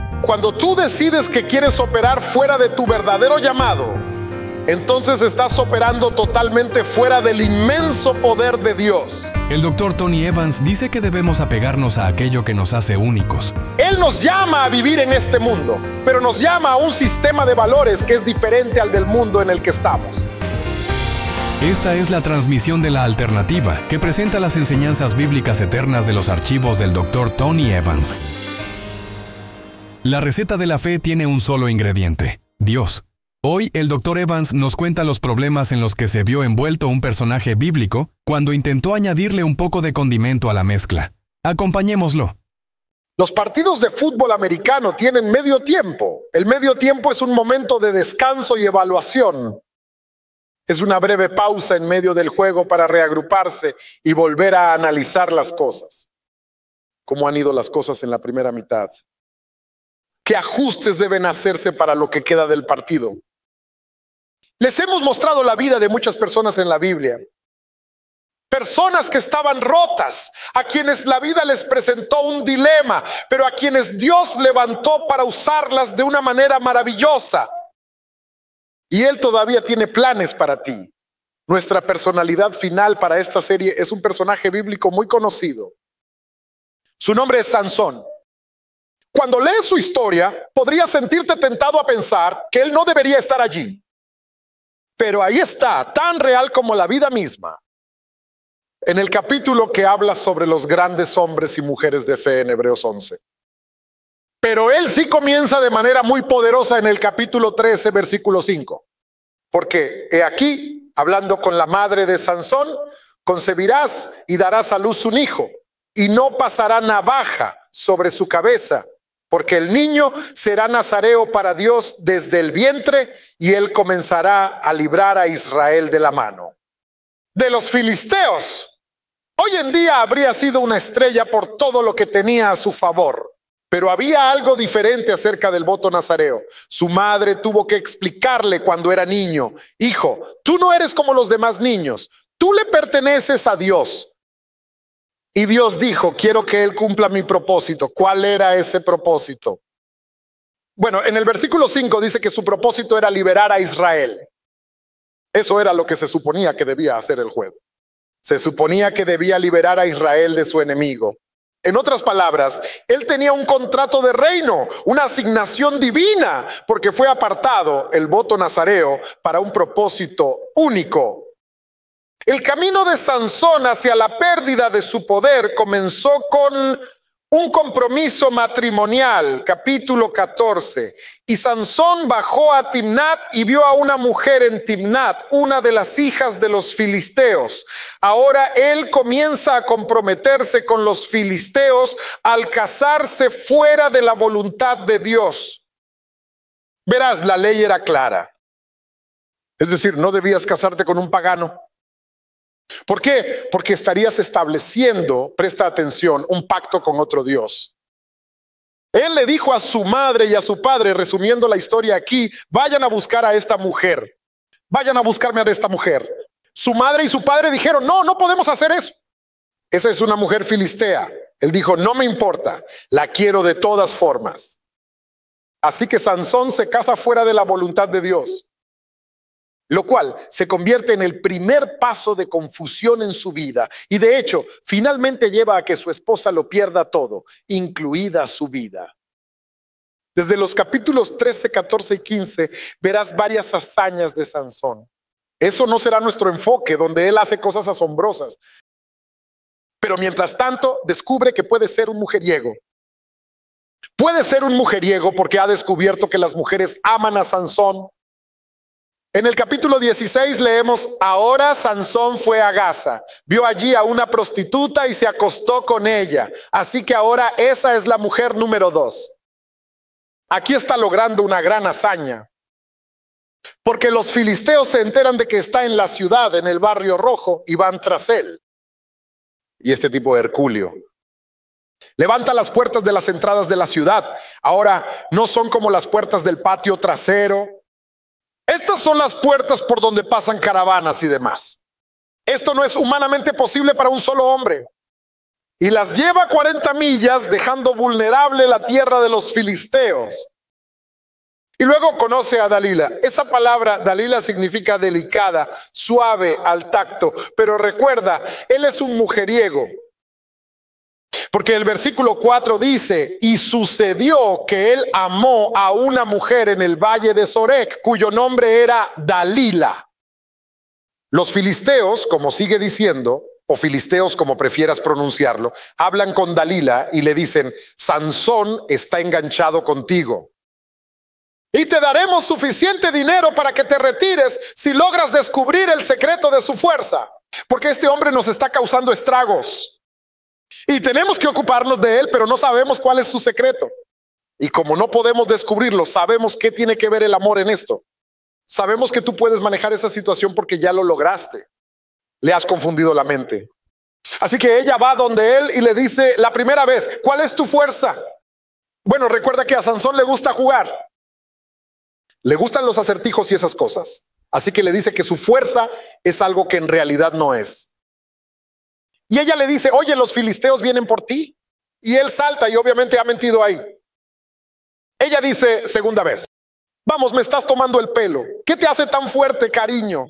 Cuando tú decides que quieres operar fuera de tu verdadero llamado, entonces estás operando totalmente fuera del inmenso poder de Dios. El Dr. Tony Evans dice que debemos apegarnos a aquello que nos hace únicos. Él nos llama a vivir en este mundo, pero nos llama a un sistema de valores que es diferente al del mundo en el que estamos. Esta es la transmisión de La Alternativa, que presenta las enseñanzas bíblicas eternas de los archivos del Dr. Tony Evans. La receta de la fe tiene un solo ingrediente: Dios. Hoy el Dr. Evans nos cuenta los problemas en los que se vio envuelto un personaje bíblico cuando intentó añadirle un poco de condimento a la mezcla. Acompañémoslo. Los partidos de fútbol americano tienen medio tiempo. El medio tiempo es un momento de descanso y evaluación. Es una breve pausa en medio del juego para reagruparse y volver a analizar las cosas. ¿Cómo han ido las cosas en la primera mitad? ¿Qué ajustes deben hacerse para lo que queda del partido? Les hemos mostrado la vida de muchas personas en la Biblia. Personas que estaban rotas, a quienes la vida les presentó un dilema, pero a quienes Dios levantó para usarlas de una manera maravillosa. Y Él todavía tiene planes para ti. Nuestra personalidad final para esta serie es un personaje bíblico muy conocido. Su nombre es Sansón. Cuando lees su historia, podrías sentirte tentado a pensar que él no debería estar allí. Pero ahí está, tan real como la vida misma, en el capítulo que habla sobre los grandes hombres y mujeres de fe en Hebreos 11. Pero él sí comienza de manera muy poderosa en el capítulo 13, versículo 5. Porque he aquí, hablando con la madre de Sansón, concebirás y darás a luz un hijo, y no pasará navaja sobre su cabeza, porque el niño será nazareo para Dios desde el vientre, y él comenzará a librar a Israel de la mano de los filisteos. Hoy en día habría sido una estrella por todo lo que tenía a su favor, pero había algo diferente acerca del voto nazareo. Su madre tuvo que explicarle cuando era niño: hijo, tú no eres como los demás niños, tú le perteneces a Dios. Y Dios dijo: quiero que él cumpla mi propósito. ¿Cuál era ese propósito? Bueno, en el versículo 5 dice que su propósito era liberar a Israel. Eso era lo que se suponía que debía hacer el juez. Se suponía que debía liberar a Israel de su enemigo. En otras palabras, él tenía un contrato de reino, una asignación divina, porque fue apartado el voto nazareo para un propósito único. El camino de Sansón hacia la pérdida de su poder comenzó con un compromiso matrimonial, capítulo 14. Y Sansón bajó a Timnat y vio a una mujer en Timnat, una de las hijas de los filisteos. Ahora él comienza a comprometerse con los filisteos al casarse fuera de la voluntad de Dios. Verás, la ley era clara. Es decir, no debías casarte con un pagano. ¿Por qué? Porque estarías estableciendo, presta atención, un pacto con otro Dios. Él le dijo a su madre y a su padre, resumiendo la historia aquí: vayan a buscar a esta mujer. Vayan a buscarme a esta mujer. Su madre y su padre dijeron: no, no podemos hacer eso. Esa es una mujer filistea. Él dijo: no me importa, la quiero de todas formas. Así que Sansón se casa fuera de la voluntad de Dios, lo cual se convierte en el primer paso de confusión en su vida, y de hecho finalmente lleva a que su esposa lo pierda todo, incluida su vida. Desde los capítulos 13, 14 y 15 verás varias hazañas de Sansón. Eso no será nuestro enfoque, donde él hace cosas asombrosas, pero mientras tanto descubre que puede ser un mujeriego. Puede ser un mujeriego porque ha descubierto que las mujeres aman a Sansón. En el capítulo 16 leemos: ahora Sansón fue a Gaza, vio allí a una prostituta y se acostó con ella. Así que ahora esa es la mujer número 2. Aquí está logrando una gran hazaña, porque los filisteos se enteran de que está en la ciudad, en el barrio rojo, y van tras él. Y este tipo Herculeo levanta las puertas de las entradas de la ciudad. Ahora no son como las puertas del patio trasero. Estas son las puertas por donde pasan caravanas y demás. Esto no es humanamente posible para un solo hombre. y las lleva 40 millas, dejando vulnerable la tierra de los filisteos. Y luego conoce a Dalila. Esa palabra Dalila significa delicada, suave al tacto. Pero recuerda, él es un mujeriego. Porque el versículo 4 dice, y sucedió que él amó a una mujer en el valle de Sorek, cuyo nombre era Dalila. Los filisteos, como sigue diciendo, o filisteos como prefieras pronunciarlo, hablan con Dalila y le dicen, Sansón está enganchado contigo. Y te daremos suficiente dinero para que te retires si logras descubrir el secreto de su fuerza. Porque este hombre nos está causando estragos. Y tenemos que ocuparnos de él, pero no sabemos cuál es su secreto. Y como no podemos descubrirlo, sabemos qué tiene que ver el amor en esto. Sabemos que tú puedes manejar esa situación porque ya lo lograste. Le has confundido la mente. Así que ella va donde él y le dice la primera vez, ¿cuál es tu fuerza? Bueno, recuerda que a Sansón le gusta jugar. Le gustan los acertijos y esas cosas. Así que le dice que su fuerza es algo que en realidad no es. Y ella le dice, oye, los filisteos vienen por ti. Y él salta y obviamente ha mentido ahí. Ella dice, segunda vez, vamos, me estás tomando el pelo. ¿Qué te hace tan fuerte, cariño?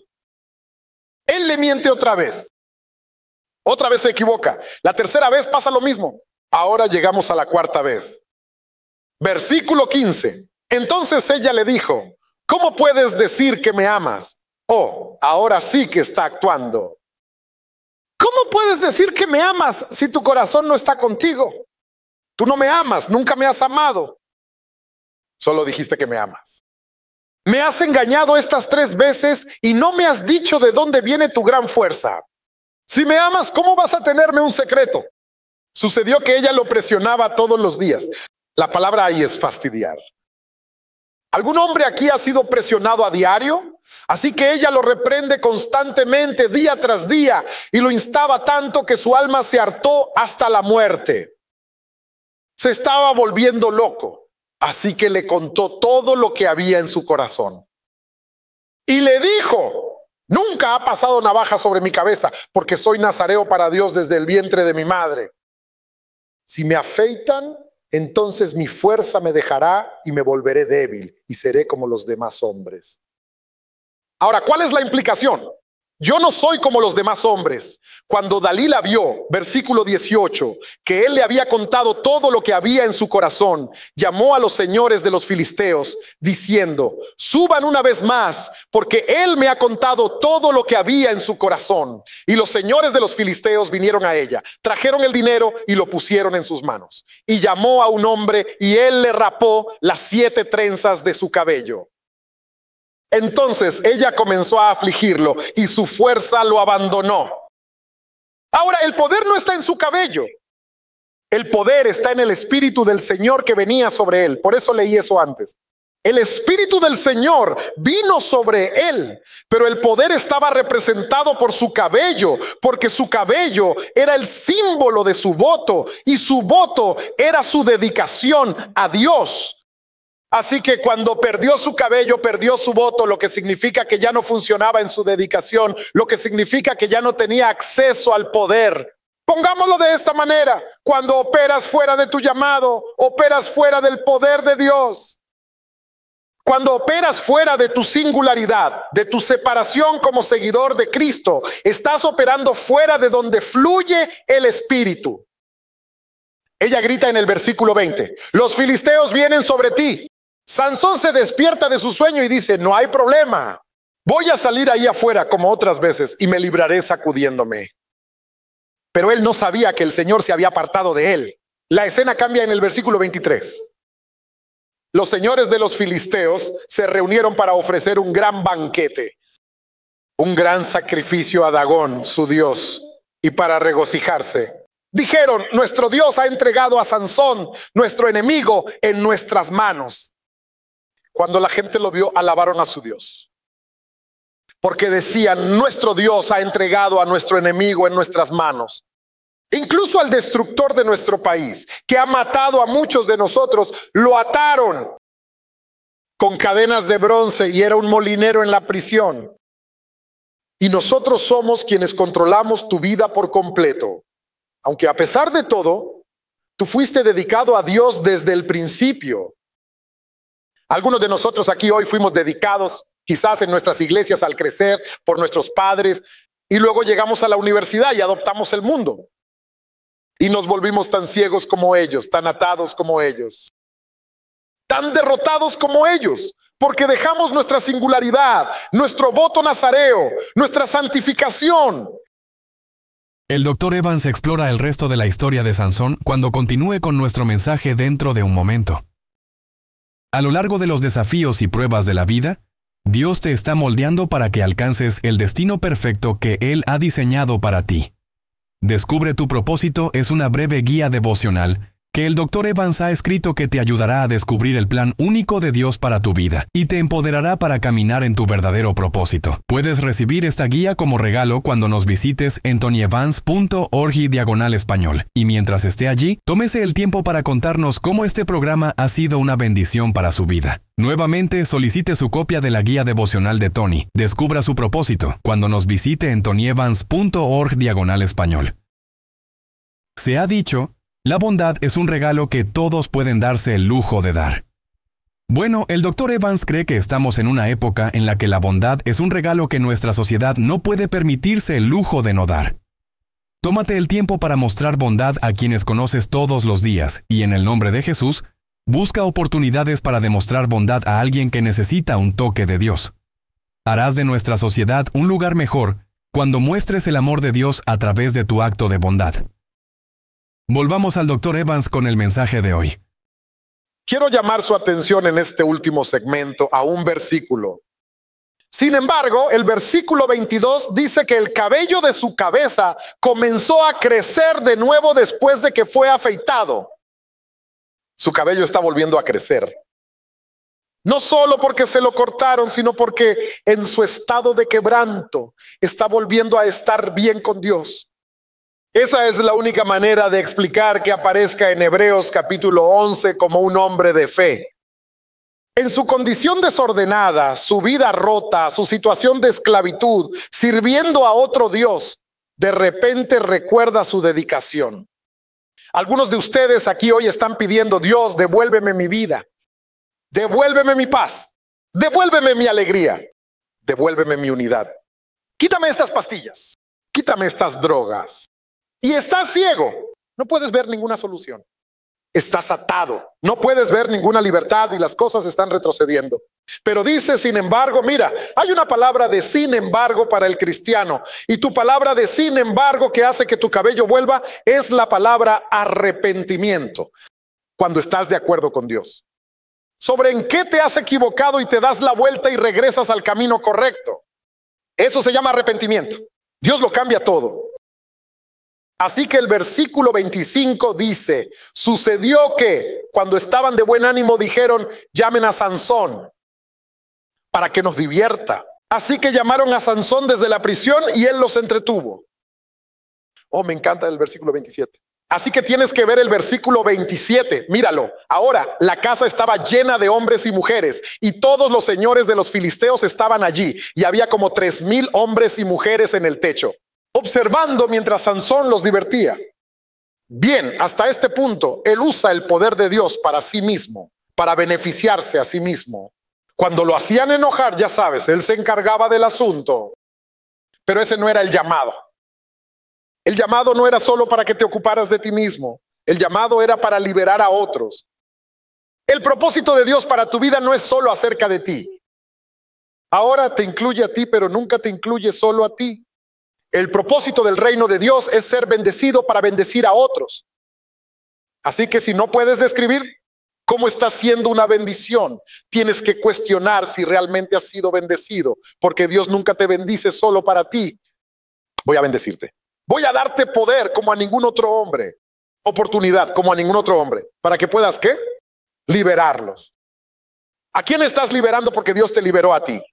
Él le miente otra vez. Otra vez se equivoca. La tercera vez pasa lo mismo. Ahora llegamos a la cuarta vez. Versículo 15. Entonces ella le dijo, ¿cómo puedes decir que me amas? Oh, ahora sí que está actuando. ¿Cómo puedes decir que me amas si tu corazón no está contigo? Tú no me amas, nunca me has amado. Solo dijiste que me amas. Me has engañado estas 3 veces y no me has dicho de dónde viene tu gran fuerza. Si me amas, ¿cómo vas a tenerme un secreto? Sucedió que ella lo presionaba todos los días. La palabra ahí es fastidiar. ¿Algún hombre aquí ha sido presionado a diario? Así que ella lo reprende constantemente, día tras día, y lo instaba tanto que su alma se hartó hasta la muerte. Se estaba volviendo loco, así que le contó todo lo que había en su corazón. Y le dijo, nunca ha pasado navaja sobre mi cabeza, porque soy nazareo para Dios desde el vientre de mi madre. Si me afeitan, entonces mi fuerza me dejará y me volveré débil y seré como los demás hombres. Ahora, ¿cuál es la implicación? Yo no soy como los demás hombres. Cuando Dalila vio, versículo 18, que él le había contado todo lo que había en su corazón, llamó a los señores de los filisteos, diciendo, suban una vez más, porque él me ha contado todo lo que había en su corazón. Y los señores de los filisteos vinieron a ella, trajeron el dinero y lo pusieron en sus manos. Y llamó a un hombre y él le rapó las 7 trenzas de su cabello. Entonces ella comenzó a afligirlo y su fuerza lo abandonó. Ahora, el poder no está en su cabello. El poder está en el Espíritu del Señor que venía sobre él. Por eso leí eso antes. El Espíritu del Señor vino sobre él, pero el poder estaba representado por su cabello, porque su cabello era el símbolo de su voto y su voto era su dedicación a Dios. Así que cuando perdió su cabello, perdió su voto, lo que significa que ya no funcionaba en su dedicación, lo que significa que ya no tenía acceso al poder. Pongámoslo de esta manera, cuando operas fuera de tu llamado, operas fuera del poder de Dios. Cuando operas fuera de tu singularidad, de tu separación como seguidor de Cristo, estás operando fuera de donde fluye el Espíritu. Ella grita en el versículo 20, los filisteos vienen sobre ti. Sansón se despierta de su sueño y dice, no hay problema, voy a salir ahí afuera como otras veces y me libraré sacudiéndome. Pero él no sabía que el Señor se había apartado de él. La escena cambia en el versículo 23. Los señores de los filisteos se reunieron para ofrecer un gran banquete, un gran sacrificio a Dagón, su dios, y para regocijarse. Dijeron, nuestro Dios ha entregado a Sansón, nuestro enemigo, en nuestras manos. Cuando la gente lo vio, alabaron a su Dios. Porque decían, nuestro Dios ha entregado a nuestro enemigo en nuestras manos. Incluso al destructor de nuestro país, que ha matado a muchos de nosotros, lo ataron con cadenas de bronce y era un molinero en la prisión. Y nosotros somos quienes controlamos tu vida por completo. Aunque a pesar de todo, tú fuiste dedicado a Dios desde el principio. Algunos de nosotros aquí hoy fuimos dedicados quizás en nuestras iglesias al crecer por nuestros padres y luego llegamos a la universidad y adoptamos el mundo. Y nos volvimos tan ciegos como ellos, tan atados como ellos, tan derrotados como ellos, porque dejamos nuestra singularidad, nuestro voto nazareo, nuestra santificación. El Dr. Evans explora el resto de la historia de Sansón cuando continúe con nuestro mensaje dentro de un momento. A lo largo de los desafíos y pruebas de la vida, Dios te está moldeando para que alcances el destino perfecto que Él ha diseñado para ti. Descubre tu propósito es una breve guía devocional que el Dr. Evans ha escrito que te ayudará a descubrir el plan único de Dios para tu vida y te empoderará para caminar en tu verdadero propósito. Puedes recibir esta guía como regalo cuando nos visites en tonyevans.org/español. Y mientras esté allí, tómese el tiempo para contarnos cómo este programa ha sido una bendición para su vida. Nuevamente, solicite su copia de la guía devocional de Tony. Descubra su propósito cuando nos visite en tonyevans.org/español. Se ha dicho, la bondad es un regalo que todos pueden darse el lujo de dar. Bueno, el Dr. Evans cree que estamos en una época en la que la bondad es un regalo que nuestra sociedad no puede permitirse el lujo de no dar. Tómate el tiempo para mostrar bondad a quienes conoces todos los días y en el nombre de Jesús, busca oportunidades para demostrar bondad a alguien que necesita un toque de Dios. Harás de nuestra sociedad un lugar mejor cuando muestres el amor de Dios a través de tu acto de bondad. Volvamos al Dr. Evans con el mensaje de hoy. Quiero llamar su atención en este último segmento a un versículo. Sin embargo, el versículo 22 dice que el cabello de su cabeza comenzó a crecer de nuevo después de que fue afeitado. Su cabello está volviendo a crecer. No solo porque se lo cortaron, sino porque en su estado de quebranto está volviendo a estar bien con Dios. Esa es la única manera de explicar que aparezca en Hebreos capítulo 11 como un hombre de fe. En su condición desordenada, su vida rota, su situación de esclavitud, sirviendo a otro Dios, de repente recuerda su dedicación. Algunos de ustedes aquí hoy están pidiendo: Dios, devuélveme mi vida, devuélveme mi paz, devuélveme mi alegría, devuélveme mi unidad. Quítame estas pastillas, quítame estas drogas. Y estás ciego, no puedes ver ninguna solución. Estás atado, no puedes ver ninguna libertad y las cosas están retrocediendo. Pero dice, sin embargo, mira, hay una palabra de sin embargo para el cristiano. Y tu palabra de sin embargo que hace que tu cabello vuelva es la palabra arrepentimiento. Cuando estás de acuerdo con Dios sobre en qué te has equivocado y te das la vuelta y regresas al camino correcto. Eso se llama arrepentimiento. Dios lo cambia todo. Así que el versículo 25 dice: sucedió que cuando estaban de buen ánimo dijeron: llamen a Sansón para que nos divierta. Así que llamaron a Sansón desde la prisión y él los entretuvo. Oh, me encanta el versículo 27. Así que tienes que ver el versículo 27. Míralo. Ahora la casa estaba llena de hombres y mujeres y todos los señores de los filisteos estaban allí y había como 3,000 hombres y mujeres en el techo, observando mientras Sansón los divertía. Bien, hasta este punto, él usa el poder de Dios para sí mismo, para beneficiarse a sí mismo. Cuando lo hacían enojar, ya sabes, él se encargaba del asunto. Pero ese no era el llamado. El llamado no era solo para que te ocuparas de ti mismo. El llamado era para liberar a otros. El propósito de Dios para tu vida no es solo acerca de ti. Ahora te incluye a ti, pero nunca te incluye solo a ti. El propósito del reino de Dios es ser bendecido para bendecir a otros. Así que si no puedes describir cómo estás siendo una bendición, tienes que cuestionar si realmente has sido bendecido, porque Dios nunca te bendice solo para ti. Voy a bendecirte. Voy a darte poder como a ningún otro hombre, oportunidad como a ningún otro hombre, para que puedas, ¿qué? Liberarlos. ¿A quién estás liberando porque Dios te liberó a ti?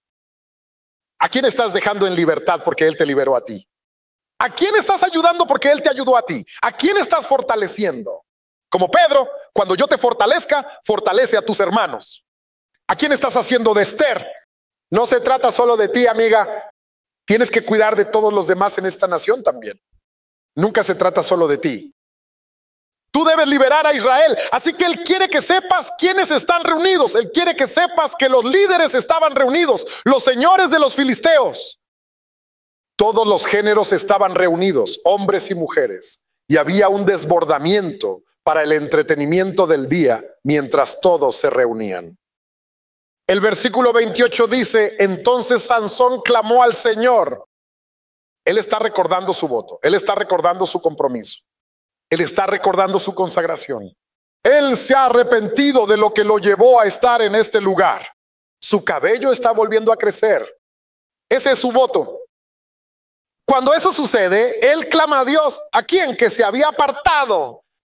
¿A quién estás dejando en libertad porque Él te liberó a ti? ¿A quién estás ayudando porque Él te ayudó a ti? ¿A quién estás fortaleciendo? Como Pedro, cuando yo te fortalezca, fortalece a tus hermanos. ¿A quién estás haciendo de Esther? No se trata solo de ti, amiga. Tienes que cuidar de todos los demás en esta nación también. nunca se trata solo de ti. Tú debes liberar a Israel. Así que Él quiere que sepas quiénes están reunidos. Él quiere que sepas que los líderes estaban reunidos, los señores de los filisteos. Todos los géneros estaban reunidos, hombres y mujeres. Y había un desbordamiento para el entretenimiento del día mientras todos se reunían. El versículo 28 dice, entonces Sansón clamó al Señor. Él está recordando su voto, él está recordando su compromiso, él está recordando su consagración. Él se ha arrepentido de lo que lo llevó a estar en este lugar. Su cabello está volviendo a crecer. Ese es su voto. Cuando eso sucede, él clama a Dios. ¿A quién? Que se había apartado.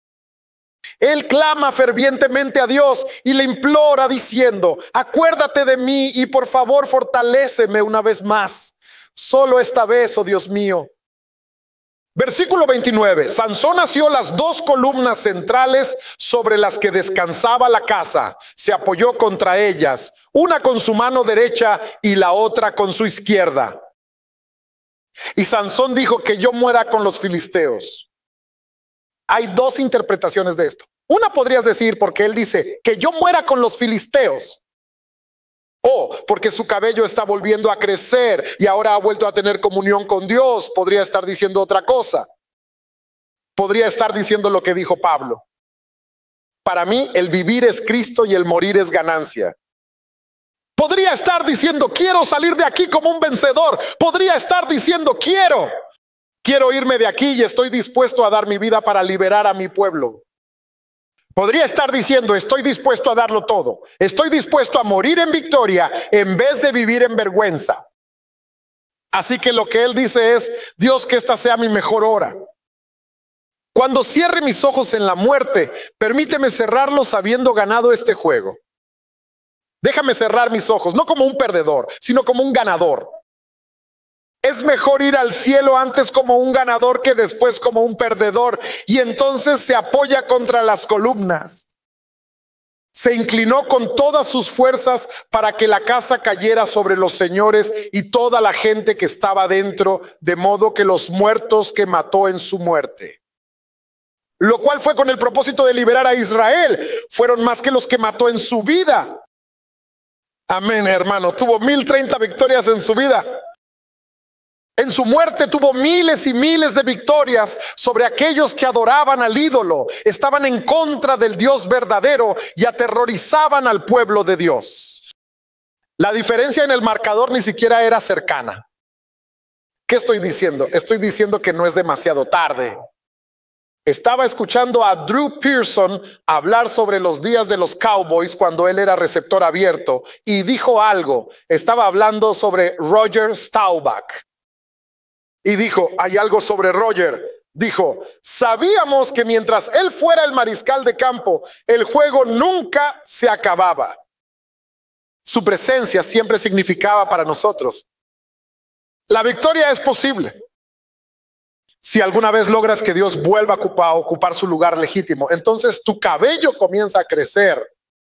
Él clama fervientemente a Dios y le implora diciendo, acuérdate de mí y por favor fortaléceme una vez más. Solo esta vez, oh Dios mío. Versículo 29. Sansón asió las dos columnas centrales sobre las que descansaba la casa. Se apoyó contra ellas, una con su mano derecha y la otra con su izquierda. Y Sansón dijo, que yo muera con los filisteos. Hay dos interpretaciones de esto. Una podrías decir, porque él dice, que yo muera con los filisteos. O porque su cabello está volviendo a crecer y ahora ha vuelto a tener comunión con Dios. Podría estar diciendo otra cosa. Podría estar diciendo lo que dijo Pablo. Para mí, el vivir es Cristo y el morir es ganancia. Podría estar diciendo, quiero salir de aquí como un vencedor. Podría estar diciendo, quiero irme de aquí y estoy dispuesto a dar mi vida para liberar a mi pueblo. Podría estar diciendo, estoy dispuesto a darlo todo. Estoy dispuesto a morir en victoria en vez de vivir en vergüenza. Así que lo que él dice es, Dios, que esta sea mi mejor hora. Cuando cierre mis ojos en la muerte, permíteme cerrarlos habiendo ganado este juego. Déjame cerrar mis ojos, no como un perdedor, sino como un ganador. Es mejor ir al cielo antes como un ganador que después como un perdedor. Y entonces se apoya contra las columnas. Se inclinó con todas sus fuerzas para que la casa cayera sobre los señores y toda la gente que estaba dentro, de modo que los muertos que mató en su muerte, lo cual fue con el propósito de liberar a Israel, fueron más que los que mató en su vida. Amén, hermano. Tuvo 1030 victorias en su vida. En su muerte tuvo miles y miles de victorias sobre aquellos que adoraban al ídolo, estaban en contra del Dios verdadero y aterrorizaban al pueblo de Dios. La diferencia en el marcador ni siquiera era cercana. ¿Qué estoy diciendo? Estoy diciendo que no es demasiado tarde. Estaba escuchando a Drew Pearson hablar sobre los días de los Cowboys cuando él era receptor abierto y dijo algo. Estaba hablando sobre Roger Staubach. Y dijo, hay algo sobre Roger. Dijo, sabíamos que mientras él fuera el mariscal de campo, el juego nunca se acababa. Su presencia siempre significaba para nosotros. La victoria es posible. Si alguna vez logras que Dios vuelva a ocupar su lugar legítimo, entonces tu cabello comienza a crecer.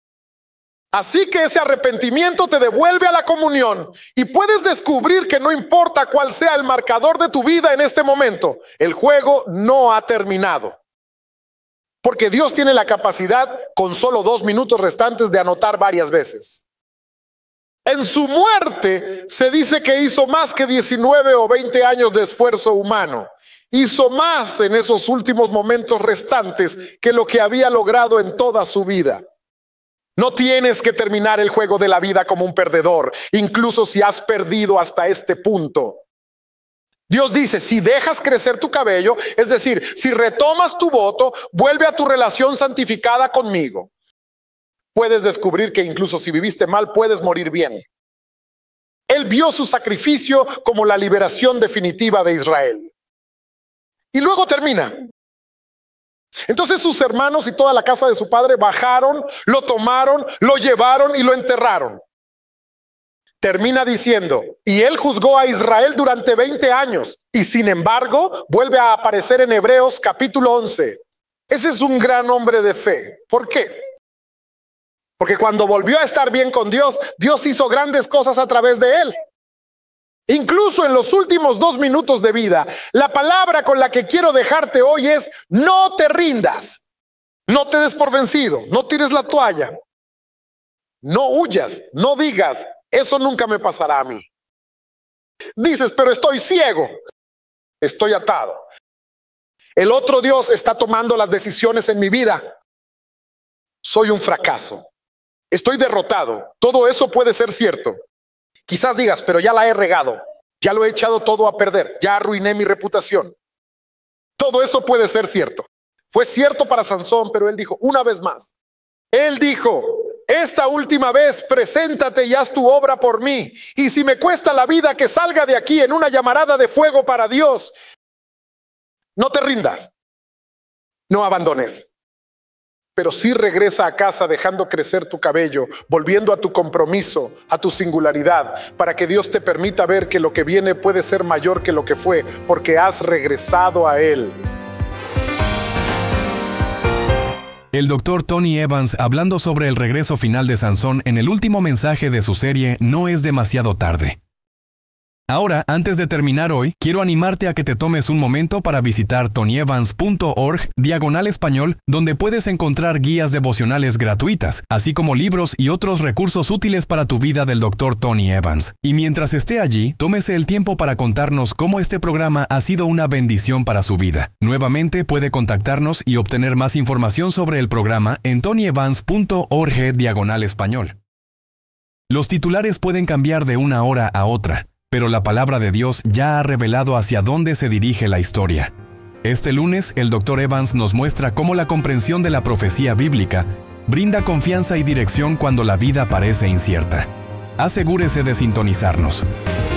Así que ese arrepentimiento te devuelve a la comunión y puedes descubrir que no importa cuál sea el marcador de tu vida en este momento, el juego no ha terminado. Porque Dios tiene la capacidad, con solo 2 minutos restantes, de anotar varias veces. En su muerte se dice que hizo más que 19 o 20 años de esfuerzo humano. Hizo más en esos últimos momentos restantes que lo que había logrado en toda su vida. No tienes que terminar el juego de la vida como un perdedor, incluso si has perdido hasta este punto. Dios dice, si dejas crecer tu cabello, es decir, si retomas tu voto, vuelve a tu relación santificada conmigo. Puedes descubrir que incluso si viviste mal, puedes morir bien. Él vio su sacrificio como la liberación definitiva de Israel. Y luego termina. Entonces sus hermanos y toda la casa de su padre bajaron, lo tomaron, lo llevaron y lo enterraron. Termina diciendo, y él juzgó a Israel durante 20 años. Y sin embargo, vuelve a aparecer en Hebreos capítulo 11. Ese es un gran hombre de fe. ¿Por qué? Porque cuando volvió a estar bien con Dios, Dios hizo grandes cosas a través de él. Incluso en los últimos 2 minutos de vida, la palabra con la que quiero dejarte hoy es: no te rindas, no te des por vencido, no tires la toalla, no huyas, no digas, eso nunca me pasará a mí. Dices, pero estoy ciego, estoy atado. El otro Dios está tomando las decisiones en mi vida. Soy un fracaso, estoy derrotado. Todo eso puede ser cierto. Quizás digas, pero ya la he regado, ya lo he echado todo a perder, ya arruiné mi reputación. Todo eso puede ser cierto. Fue cierto para Sansón, pero él dijo, una vez más. Él dijo, esta última vez preséntate y haz tu obra por mí. Y si me cuesta la vida, que salga de aquí en una llamarada de fuego para Dios. No te rindas, no abandones. Pero sí regresa a casa dejando crecer tu cabello, volviendo a tu compromiso, a tu singularidad, para que Dios te permita ver que lo que viene puede ser mayor que lo que fue, porque has regresado a Él. El Dr. Tony Evans hablando sobre el regreso final de Sansón en el último mensaje de su serie No es demasiado tarde. Ahora, antes de terminar hoy, quiero animarte a que te tomes un momento para visitar tonyevans.org/español, donde puedes encontrar guías devocionales gratuitas, así como libros y otros recursos útiles para tu vida del Dr. Tony Evans. Y mientras esté allí, tómese el tiempo para contarnos cómo este programa ha sido una bendición para su vida. Nuevamente, puede contactarnos y obtener más información sobre el programa en tonyevans.org/español. Los titulares pueden cambiar de una hora a otra, pero la palabra de Dios ya ha revelado hacia dónde se dirige la historia. Este lunes, el Dr. Evans nos muestra cómo la comprensión de la profecía bíblica brinda confianza y dirección cuando la vida parece incierta. Asegúrese de sintonizarnos.